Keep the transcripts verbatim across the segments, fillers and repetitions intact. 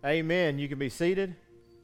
Amen. You can be seated.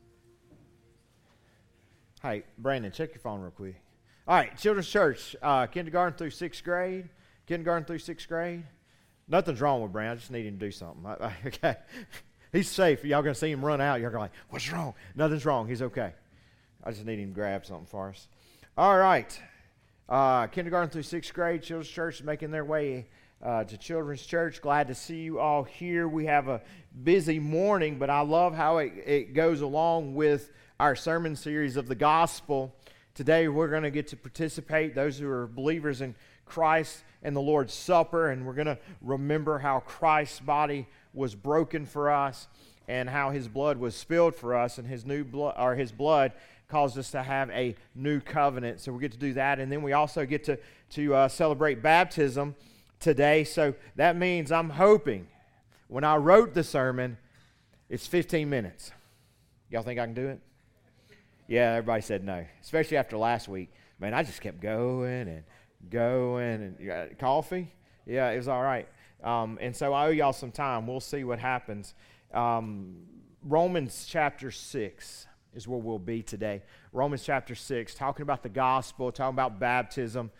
Hey, Brandon, check your phone real quick. All right, Children's Church, uh, kindergarten through sixth grade. Kindergarten through sixth grade. Nothing's wrong with Brandon. I just need him to do something. I, I, okay. He's safe. Y'all going to see him run out. You're going to be like, what's wrong? Nothing's wrong. He's okay. I just need him to grab something for us. All right. Uh, kindergarten through sixth grade, Children's Church is making their way Uh, to Children's Church. Glad to see you all here. We have a busy morning, but I love how it, it goes along with our sermon series of the gospel. Today we're going to get to participate, those who are believers in Christ and the Lord's Supper, and we're going to remember how Christ's body was broken for us and how His blood was spilled for us, and His new blood, or His blood caused us to have a new covenant. So we get to do that, and then we also get to, to uh, celebrate baptism today. So that means I'm hoping when I wrote the sermon, it's fifteen minutes. Y'all think I can do it? Yeah, everybody said no, especially after last week. Man, I just kept going and going. And you got coffee? Yeah, it was all right. Um, and so I owe y'all some time. We'll see what happens. Um, Romans chapter six is where we'll be today. Romans chapter six, talking about the gospel, talking about baptism.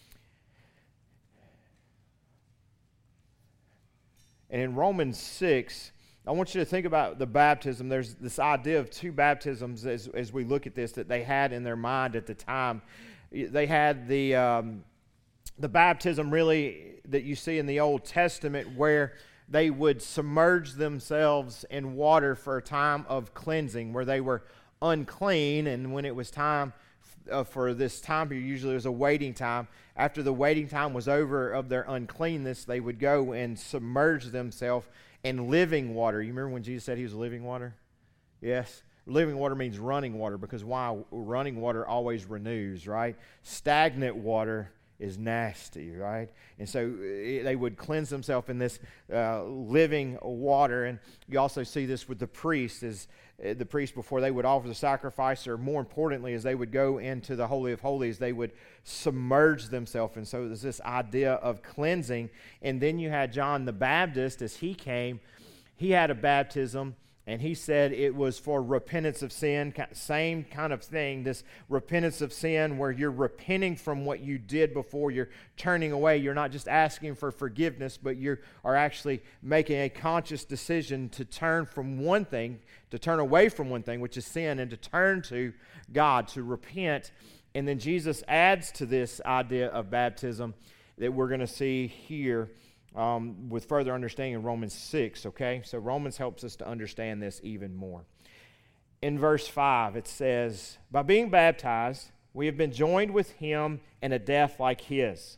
And in Romans six, I want you to think about the baptism. There's this idea of two baptisms as, as we look at this that they had in their mind at the time. They had the, um, the baptism really that you see in the Old Testament where they would submerge themselves in water for a time of cleansing, where they were unclean, and when it was time Uh, for this time period, usually there was a waiting time. After the waiting time was over of their uncleanness, they would go and submerge themselves in living water. You remember when Jesus said He was living water? Yes. Living water means running water, because why? Running water always renews, right? Stagnant water is nasty, right? And so it, they would cleanse themselves in this uh, living water. And you also see this with the priests, as uh, the priests, before they would offer the sacrifice, or more importantly, as they would go into the Holy of Holies, they would submerge themselves. And so there's this idea of cleansing. And then you had John the Baptist, as he came, he had a baptism, and he said it was for repentance of sin. Same kind of thing, this repentance of sin, where you're repenting from what you did before. You're turning away. You're not just asking for forgiveness, but you are actually making a conscious decision to turn from one thing, to turn away from one thing, which is sin, and to turn to God, to repent. And then Jesus adds to this idea of baptism that we're going to see here Um, with further understanding in Romans six, okay? So Romans helps us to understand this even more. In verse five, it says, by being baptized, we have been joined with Him in a death like His.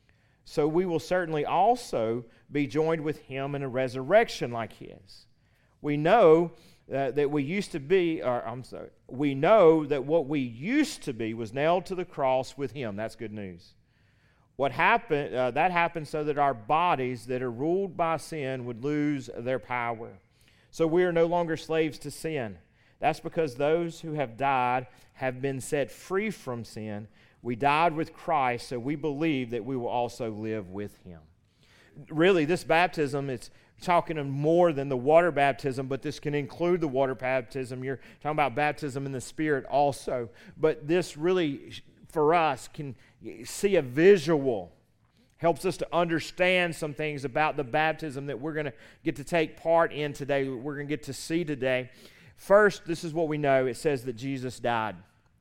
So we will certainly also be joined with Him in a resurrection like His. We know uh, that we used to be, or I'm sorry, we know that what we used to be was nailed to the cross with Him. That's good news. What happened? Uh, that happened so that our bodies that are ruled by sin would lose their power. So we are no longer slaves to sin. That's because those who have died have been set free from sin. We died with Christ, so we believe that we will also live with Him. Really, this baptism, it's talking more than the water baptism, but this can include the water baptism. You're talking about baptism in the Spirit also. But this really, for us, can see a visual, helps us to understand some things about the baptism that we're going to get to take part in today, we're going to get to see today. First, this is what we know. It says that Jesus died.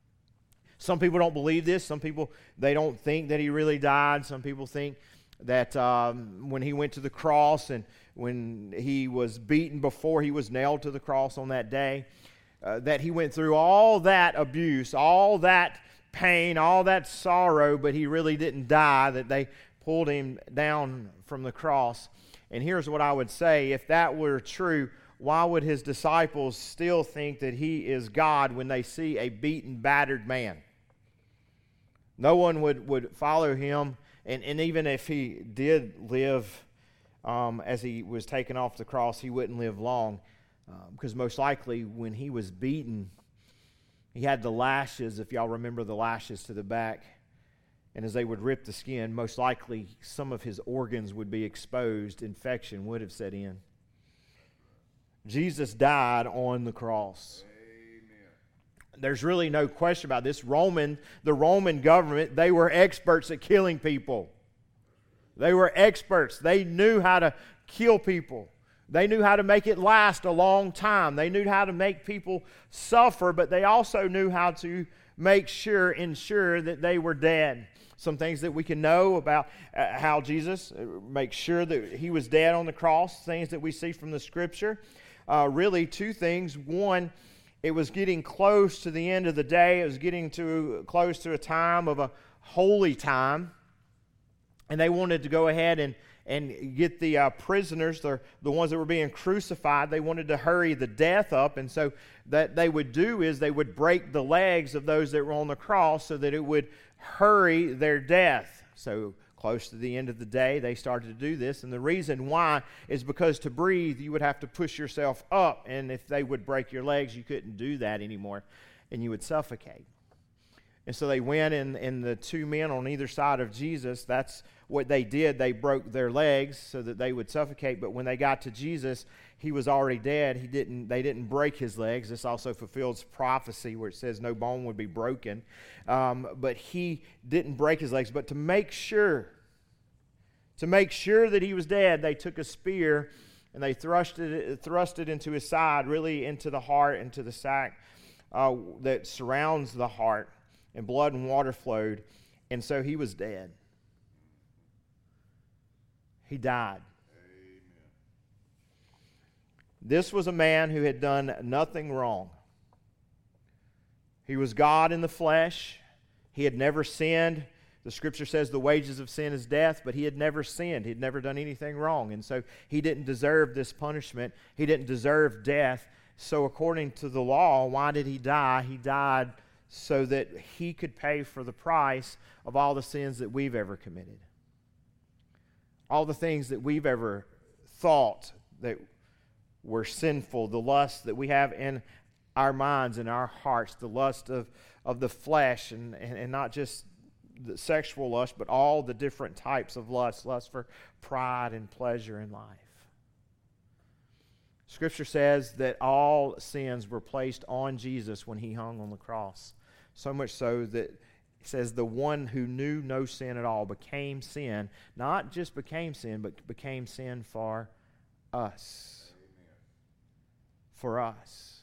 Some people don't believe this. Some people, they don't think that He really died. Some people think that um, when He went to the cross and when He was beaten before He was nailed to the cross on that day, uh, that He went through all that abuse, all that pain, all that sorrow, but He really didn't die, that they pulled Him down from the cross. And here's what I would say, if that were true, why would His disciples still think that He is God when they see a beaten, battered man? No one would, would follow Him, and, and even if He did live um, as He was taken off the cross, He wouldn't live long, uh, because most likely when He was beaten, He had the lashes, if y'all remember the lashes to the back. And as they would rip the skin, most likely some of His organs would be exposed. Infection would have set in. Jesus died on the cross. Amen. There's really no question about this. Roman, the Roman government, they were experts at killing people. They were experts. They knew how to kill people. They knew how to make it last a long time. They knew how to make people suffer, but they also knew how to make sure, ensure that they were dead. Some things that we can know about uh, how Jesus uh, makes sure that he was dead on the cross, things that we see from the Scripture. Uh, really, two things. One, it was getting close to the end of the day. It was getting to close to a time of a holy time. And they wanted to go ahead and, and get the uh, prisoners, the, the ones that were being crucified, they wanted to hurry the death up. And so that they would do is they would break the legs of those that were on the cross so that it would hurry their death. So close to the end of the day, they started to do this. And the reason why is because to breathe, you would have to push yourself up. And if they would break your legs, you couldn't do that anymore, and you would suffocate. And so they went, and, and the two men on either side of Jesus, that's what they did. They broke their legs so that they would suffocate. But when they got to Jesus, he was already dead. He didn't. They didn't break his legs. This also fulfills prophecy where it says no bone would be broken. Um, but he didn't break his legs. But to make sure, to make sure that he was dead, they took a spear and they thrust it, thrust it into his side, really into the heart, into the sac uh, that surrounds the heart. And blood and water flowed, and so he was dead. He died. Amen. This was a man who had done nothing wrong. He was God in the flesh. He had never sinned. The Scripture says the wages of sin is death, but he had never sinned. He had never done anything wrong, and so he didn't deserve this punishment. He didn't deserve death. So according to the law, why did he die? He died so that he could pay for the price of all the sins that we've ever committed. All the things that we've ever thought that were sinful, the lust that we have in our minds and our hearts, the lust of, of the flesh, and, and, and not just the sexual lust, but all the different types of lust, lust for pride and pleasure in life. Scripture says that all sins were placed on Jesus when he hung on the cross. So much so that it says the one who knew no sin at all became sin. Not just became sin, but became sin for us. Amen. For us.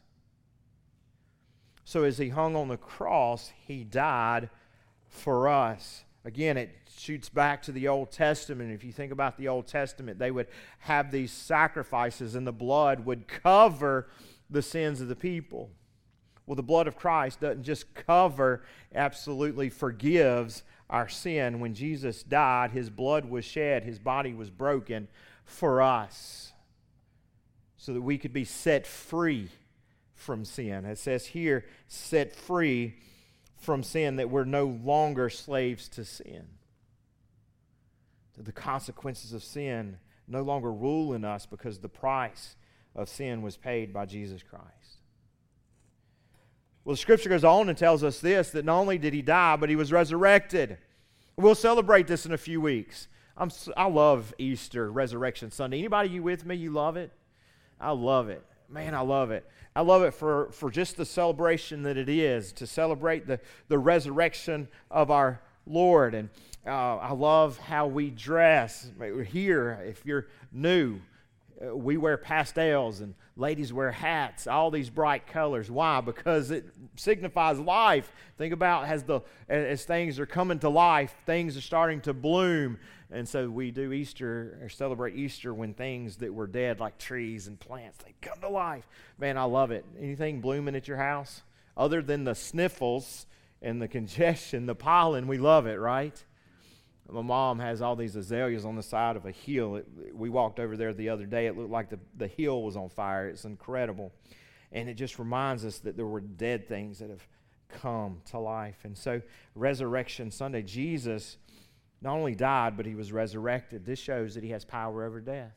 So as he hung on the cross, he died for us. Again, it shoots back to the Old Testament. If you think about the Old Testament, they would have these sacrifices, and the blood would cover the sins of the people. Well, the blood of Christ doesn't just cover, absolutely forgives our sin. When Jesus died, his blood was shed, his body was broken for us so that we could be set free from sin. It says here, set free from sin, that we're no longer slaves to sin. That the consequences of sin no longer rule in us because the price of sin was paid by Jesus Christ. Well, the Scripture goes on and tells us this, that not only did he die, but he was resurrected. We'll celebrate this in a few weeks. I'm, I love Easter, Resurrection Sunday. Anybody you with me? You love it? I love it. Man, I love it. I love it for, for just the celebration that it is, to celebrate the, the resurrection of our Lord. And uh, I love how we dress. Here, if you're new, uh, we wear pastels, and ladies wear hats, all these bright colors. Why? Because it signifies life. Think about as the as things are coming to life, things are starting to bloom. And so we do Easter, or celebrate Easter, when things that were dead, like trees and plants, they come to life. Man, I love it. Anything blooming at your house? Other than the sniffles and the congestion, the pollen, we love it, right? My mom has all these azaleas on the side of a hill. It, we walked over there the other day. It looked like the, the hill was on fire. It's incredible. And it just reminds us that there were dead things that have come to life. And so, Resurrection Sunday, Jesus not only died, but he was resurrected. This shows that he has power over death.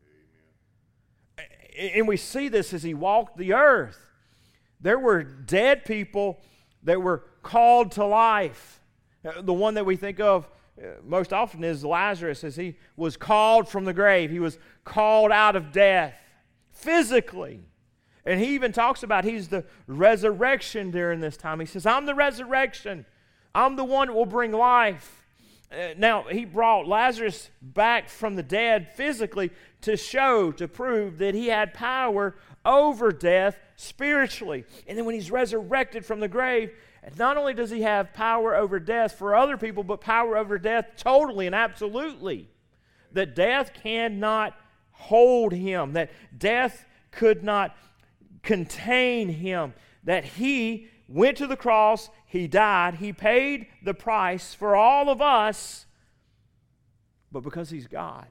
Amen. And we see this as he walked the earth. There were dead people that were called to life. The one that we think of most often is Lazarus, as he was called from the grave. He was called out of death. physically. And he even talks about he's the resurrection during this time. He says, I'm the resurrection. I'm the one that will bring life. Uh, now, he brought Lazarus back from the dead physically to show, to prove that he had power over death spiritually. And then when he's resurrected from the grave, not only does he have power over death for other people, but power over death totally and absolutely. That death cannot hold him, that death could not contain him, that he went to the cross, he died, he paid the price for all of us, but because he's God,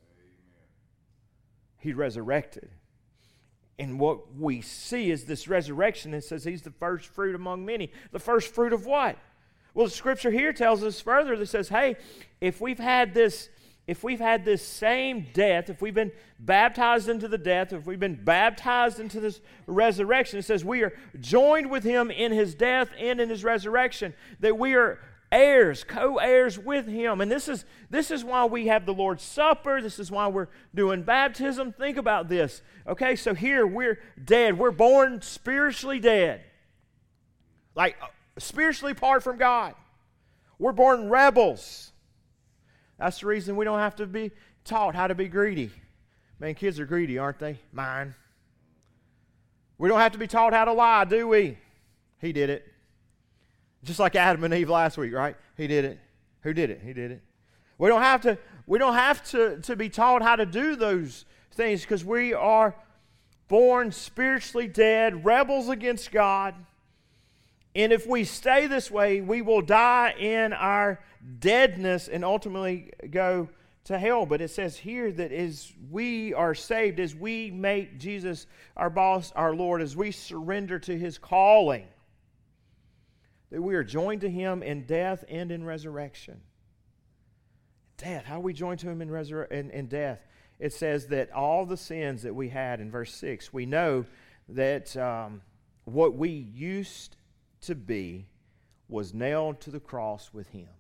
he resurrected. And what we see is this resurrection. It says he's the first fruit among many. The first fruit of what? Well, the scripture here tells us further that says, hey, if we've had this, if we've had this same death, if we've been baptized into the death, if we've been baptized into this resurrection, it says we are joined with him in his death and in his resurrection, that we are heirs, co-heirs with him. And this is this is why we have the Lord's Supper. This is why we're doing baptism. Think about this. Okay, so here we're dead. We're born spiritually dead. Like uh, spiritually apart from God. We're born rebels. That's the reason we don't have to be taught how to be greedy. Man, kids are greedy, aren't they? Mine. We don't have to be taught how to lie, do we? He did it. Just like Adam and Eve last week, right? He did it. Who did it? He did it. We don't have to, we don't have to, to be taught how to do those things because we are born spiritually dead, rebels against God. And if we stay this way, we will die in our deadness and ultimately go to hell. But it says here that as we are saved, as we make Jesus our boss, our Lord, as we surrender to his calling, that we are joined to him in death and in resurrection. Death, how are we joined to him in, resur- in, in death? It says that all the sins that we had in verse six, we know that um, what we used to be was nailed to the cross with him.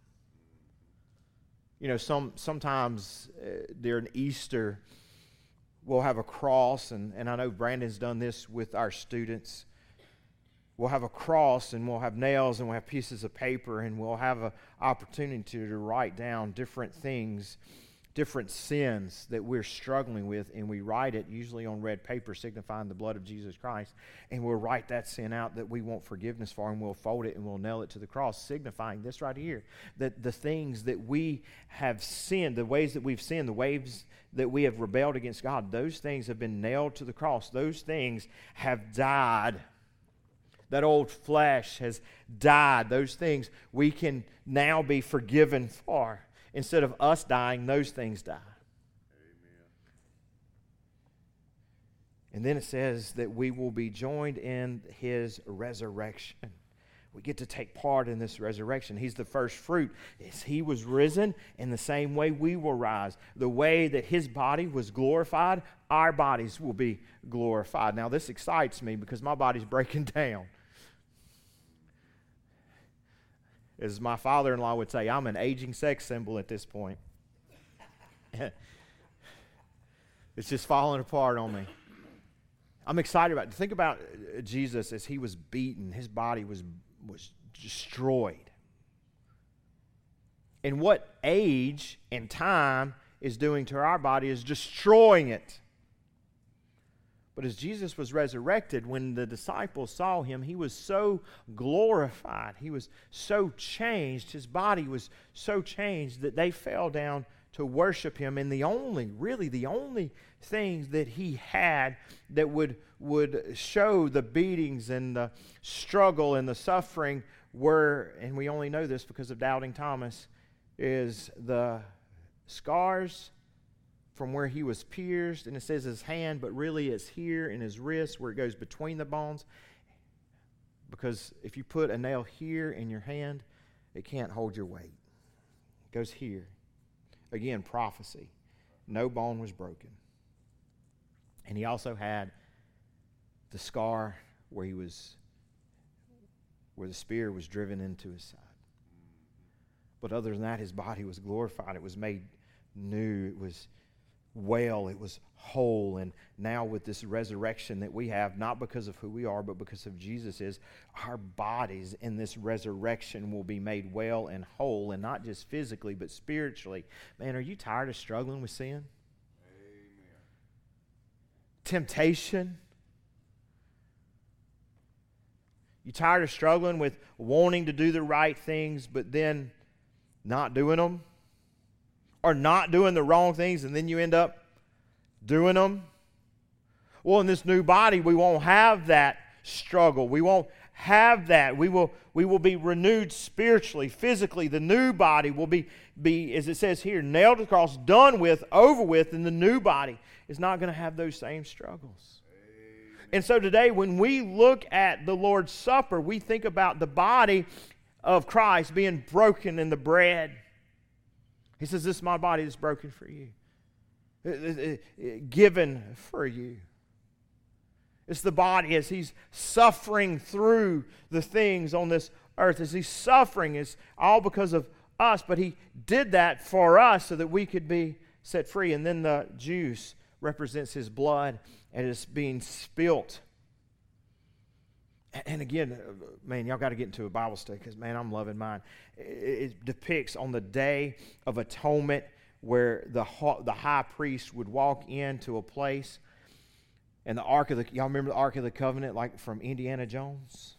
You know, some sometimes uh, during Easter, we'll have a cross, and, and I know Brandon's done this with our students. We'll have a cross and we'll have nails and we'll have pieces of paper and we'll have an opportunity to, to write down different things, different sins that we're struggling with, and we write it usually on red paper signifying the blood of Jesus Christ, and we'll write that sin out that we want forgiveness for, and we'll fold it and we'll nail it to the cross, signifying this right here, that the things that we have sinned, the ways that we've sinned, the ways that we have rebelled against God, those things have been nailed to the cross. Those things have died. That old flesh has died. Those things we can now be forgiven for. Instead of us dying, those things die. Amen. And then it says that we will be joined in his resurrection. We get to take part in this resurrection. He's the first fruit. As he was risen, in the same way we will rise. The way that his body was glorified, our bodies will be glorified. Now this excites me because my body's breaking down. As my father-in-law would say, I'm an aging sex symbol at this point. It's just falling apart on me. I'm excited about it. Think about Jesus as he was beaten. His body was, was destroyed. And what age and time is doing to our body is destroying it. But as Jesus was resurrected, when the disciples saw him, he was so glorified. He was so changed. His body was so changed that they fell down to worship him. And the only, really the only things that he had that would, would show the beatings and the struggle and the suffering were, and we only know this because of doubting Thomas, is the scars from where he was pierced, and it says his hand, but really it's here in his wrist where it goes between the bones. Because if you put a nail here in your hand, it can't hold your weight. It goes here. Again, prophecy. No bone was broken. And he also had the scar where he was, where the spear was driven into his side. But other than that, his body was glorified. It was made new. It was well, it was whole. And now with this resurrection that we have, not because of who we are, but because of Jesus is, our bodies in this resurrection will be made well and whole, and not just physically, but spiritually. Man, are you tired of struggling with sin? Amen. Temptation? You tired of struggling with wanting to do the right things, but then not doing them? Or not doing the wrong things, and then you end up doing them? Well, in this new body, we won't have that struggle. We won't have that. We will, we will be renewed spiritually, physically. The new body will be, be, as it says here, nailed to the cross, done with, over with, and the new body is not going to have those same struggles. Amen. And so today, when we look at the Lord's Supper, we think about the body of Christ being broken in the bread. He says, this is my body that's broken for you. Given for you. It's the body as He's suffering through the things on this earth. As He's suffering, it's all because of us, but He did that for us so that we could be set free. And then the juice represents His blood, and it's being spilt. And again, man, y'all got to get into a Bible study because, man, I'm loving mine. It depicts on the Day of Atonement where the the high priest would walk into a place, and the Ark of the, y'all remember the Ark of the Covenant, like from Indiana Jones?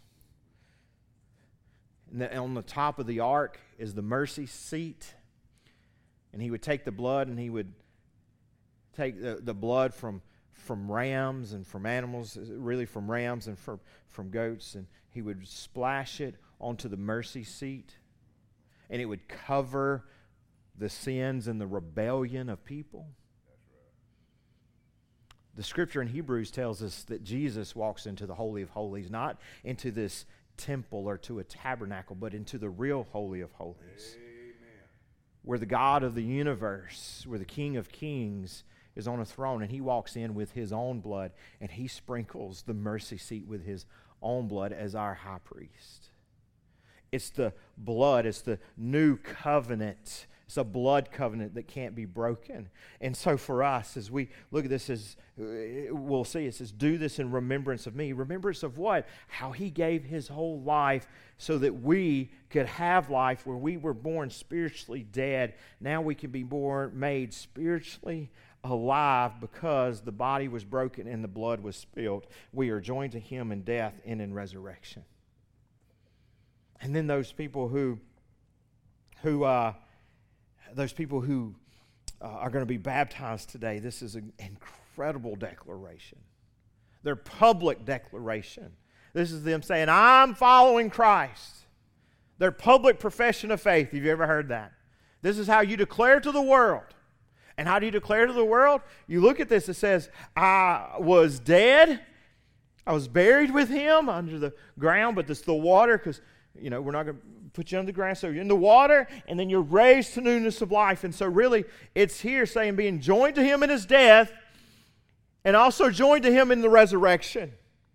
And the, on the top of the Ark is the mercy seat, and he would take the blood, and he would take the, the blood from from rams and from animals, really from rams and from, from goats, and he would splash it onto the mercy seat, and it would cover the sins and the rebellion of people. That's right. The scripture in Hebrews tells us that Jesus walks into the Holy of Holies, not into this temple or to a tabernacle, but into the real Holy of Holies. Amen. Where the God of the universe, where the King of Kings is on a throne, and He walks in with His own blood, and He sprinkles the mercy seat with His own blood as our high priest. It's the blood, it's the new covenant. It's a blood covenant that can't be broken. And so for us, as we look at this, as we'll see, it says, do this in remembrance of me. Remembrance of what? How He gave His whole life so that we could have life where we were born spiritually dead. Now we can be born, made spiritually alive because the body was broken and the blood was spilled. We are joined to Him in death and in resurrection. And then those people who, who, uh, those people who uh, are going to be baptized today, this is an incredible declaration. Their public declaration. This is them saying, I'm following Christ. Their public profession of faith. Have you ever heard that? This is how you declare to the world. And how do you declare to the world? You look at this, it says, I was dead. I was buried with Him under the ground, but this is the water, because, you know, we're not going to put you under the ground. So you're in the water, and then you're raised to newness of life. And so really, it's here saying being joined to Him in His death, and also joined to Him in the resurrection.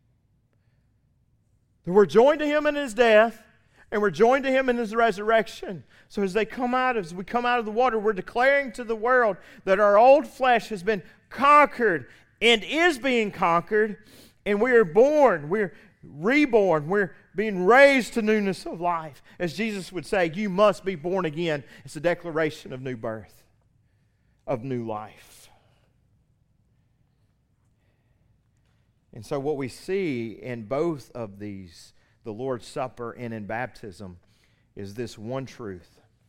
We're joined to Him in His death, and we're joined to Him in His resurrection. So as they come out, as we come out of the water, we're declaring to the world that our old flesh has been conquered and is being conquered, and we are born, we're reborn, we're being raised to newness of life. As Jesus would say, you must be born again. It's a declaration of new birth, of new life. And so what we see in both of these, the Lord's Supper and in baptism, is this one truth,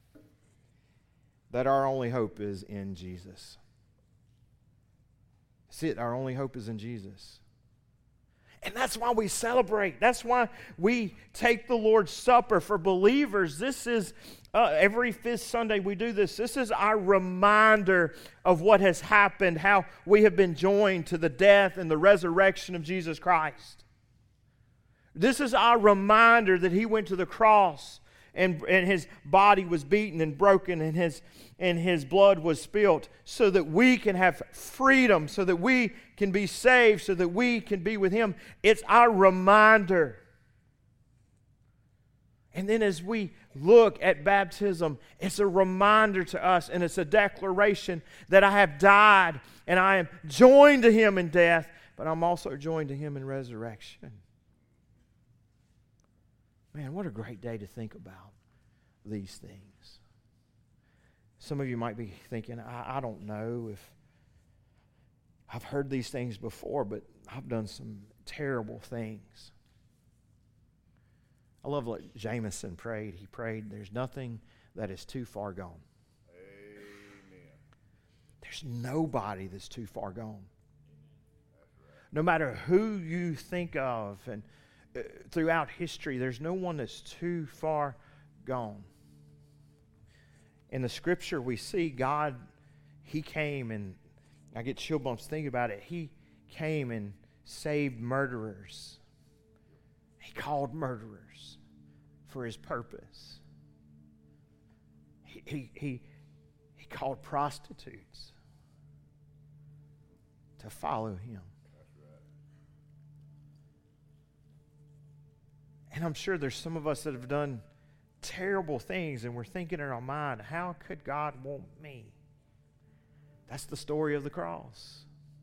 that our only hope is in Jesus. That's it, our only hope is in Jesus. And that's why we celebrate. That's why we take the Lord's Supper for believers. This is, uh, every fifth Sunday we do this. This is our reminder of what has happened, how we have been joined to the death and the resurrection of Jesus Christ. This is our reminder that He went to the cross and, and His body was beaten and broken and his, and His blood was spilt so that we can have freedom, so that we can be saved, so that we can be with Him. It's our reminder. And then as we look at baptism, it's a reminder to us, and it's a declaration that I have died and I am joined to Him in death, but I'm also joined to Him in resurrection. Man, what a great day to think about these things. Some of you might be thinking, I, I don't know if I've heard these things before, but I've done some terrible things. I love what Jameson prayed. He prayed, there's nothing that is too far gone. Amen. There's nobody that's too far gone. No matter who you think of, and uh, throughout history, there's no one that's too far gone. In the Scripture, we see God, He came, and I get chill bumps thinking about it. He came and saved murderers. He called murderers for His purpose. He, he, he, he called prostitutes to follow Him. That's right. And I'm sure there's some of us that have done terrible things, and we're thinking in our mind, how could God want me? That's the story of the cross.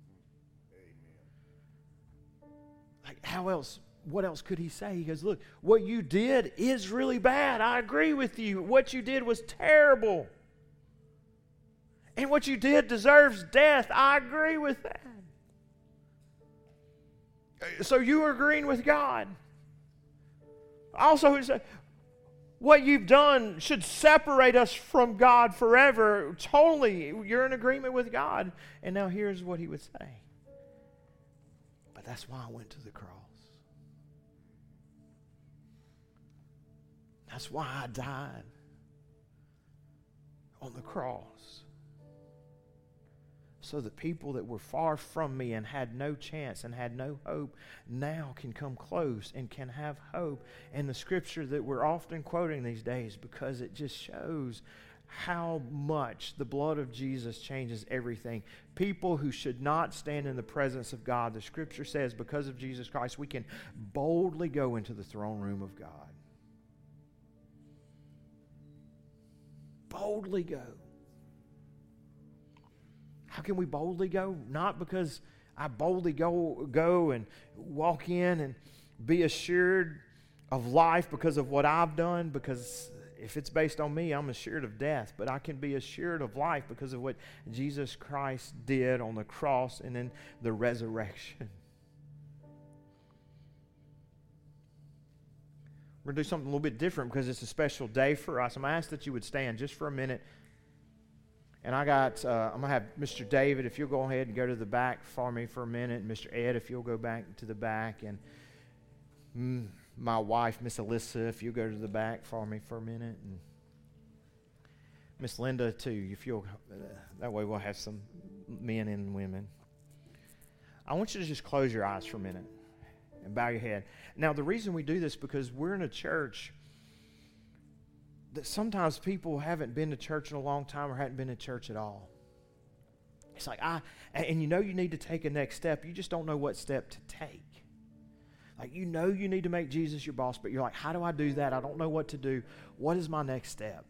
Amen. Like, how else? What else could He say? He goes, look, what you did is really bad. I agree with you. What you did was terrible. And what you did deserves death. I agree with that. So you are agreeing with God. Also, He said, what you've done should separate us from God forever. Totally, you're in agreement with God. And now here's what He would say. But that's why I went to the cross. That's why I died on the cross. So that people that were far from me and had no chance and had no hope now can come close and can have hope. And the scripture that we're often quoting these days, because it just shows how much the blood of Jesus changes everything. People who should not stand in the presence of God, the scripture says, because of Jesus Christ, we can boldly go into the throne room of God. Boldly go. How can we boldly go? Not because I boldly go, go and walk in and be assured of life because of what I've done, because if it's based on me, I'm assured of death. But I can be assured of life because of what Jesus Christ did on the cross and in the resurrection. We're going to do something a little bit different because it's a special day for us. I'm going to ask that you would stand just for a minute. And I got, uh, I'm going to have Mister David, if you'll go ahead and go to the back for me for a minute. And Mister Ed, if you'll go back to the back. And mm, my wife, Miss Alyssa, if you'll go to the back for me for a minute. And Miss Linda, too, if you'll, uh, that way we'll have some men and women. I want you to just close your eyes for a minute and bow your head. Now, the reason we do this is because we're in a church that sometimes people haven't been to church in a long time or haven't been to church at all. It's like, I, and you know you need to take a next step. You just don't know what step to take. Like, you know you need to make Jesus your boss, but you're like, how do I do that? I don't know what to do. What is my next step?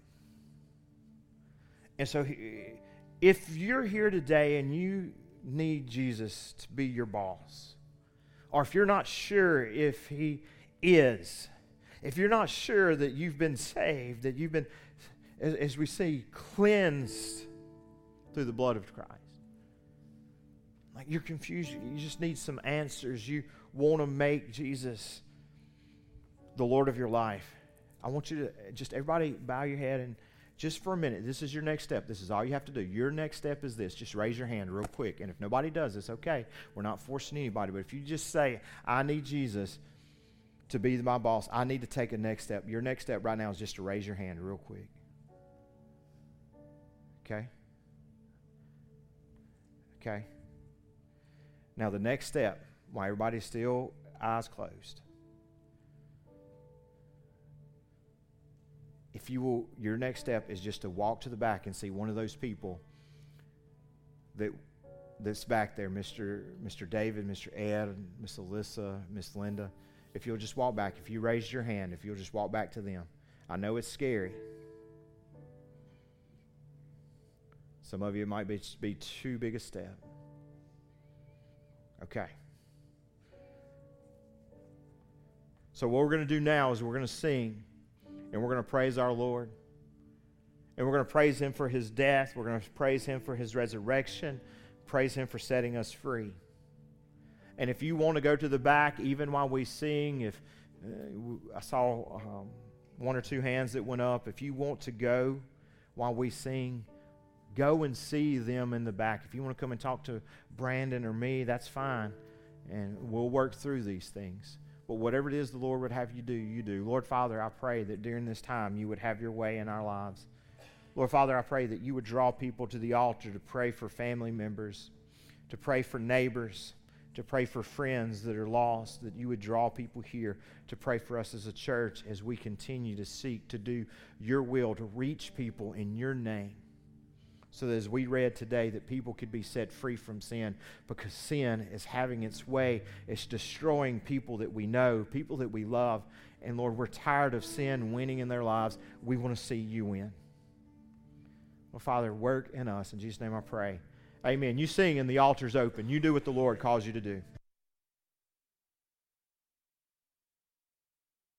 And so if you're here today and you need Jesus to be your boss, or if you're not sure if He is, if you're not sure that you've been saved, that you've been, as, as we see, cleansed through the blood of Christ, like you're confused, you just need some answers, you want to make Jesus the Lord of your life, I want you to just, everybody bow your head and just for a minute, this is your next step. This is all you have to do. Your next step is this. Just raise your hand real quick. And if nobody does this, okay. We're not forcing anybody. But if you just say, I need Jesus to be my boss, I need to take a next step. Your next step right now is just to raise your hand real quick. Okay? Okay? Now the next step, while everybody's still eyes closed, if you will, your next step is just to walk to the back and see one of those people that that's back there, Mister Mister David, Mister Ed, Miss Alyssa, Miss Linda. if you'll just walk back, if you raised your hand, if you'll just walk back to them. I know it's scary. Some of you it might be, be too big a step. Okay. So what we're going to do now is we're going to sing, and we're going to praise our Lord. And we're going to praise Him for His death. We're going to praise Him for His resurrection. Praise Him for setting us free. And if you want to go to the back, even while we sing, if uh, I saw um, one or two hands that went up, if you want to go while we sing, go and see them in the back. If you want to come and talk to Brandon or me, that's fine. And we'll work through these things. But whatever it is the Lord would have you do, you do. Lord Father, I pray that during this time you would have your way in our lives. Lord Father, I pray that you would draw people to the altar to pray for family members, to pray for neighbors, to pray for friends that are lost, that you would draw people here to pray for us as a church as we continue to seek to do your will, to reach people in your name. So that as we read today, that people could be set free from sin, because sin is having its way. It's destroying people that we know, people that we love. And Lord, we're tired of sin winning in their lives. We want to see you win. Well, Father, work in us. In Jesus' name I pray. Amen. You sing and the altar's open. You do what the Lord calls you to do.